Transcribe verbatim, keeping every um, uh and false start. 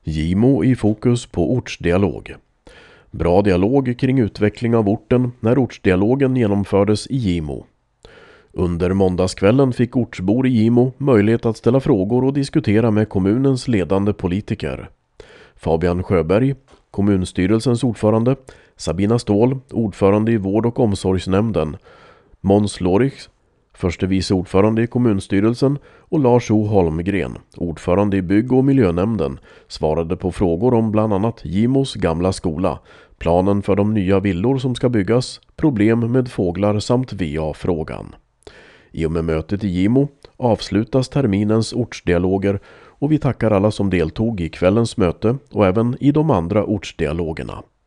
Gimo i fokus på ortsdialog. Bra dialog kring utveckling av orten när ortsdialogen genomfördes i Gimo. Under måndagskvällen fick ortsbor i Gimo möjlighet att ställa frågor och diskutera med kommunens ledande politiker. Fabian Sjöberg, kommunstyrelsens ordförande, Sabina Ståhl, ordförande i vård- och omsorgsnämnden, Måns Lorich, förste vice ordförande i kommunstyrelsen, och Lars O. Holmgren, ordförande i bygg- och miljönämnden, svarade på frågor om bland annat Gimos gamla skola, planen för de nya villor som ska byggas, problem med fåglar samt V A-frågan. I och med mötet i Gimo avslutas terminens ortsdialoger och vi tackar alla som deltog i kvällens möte och även i de andra ortsdialogerna.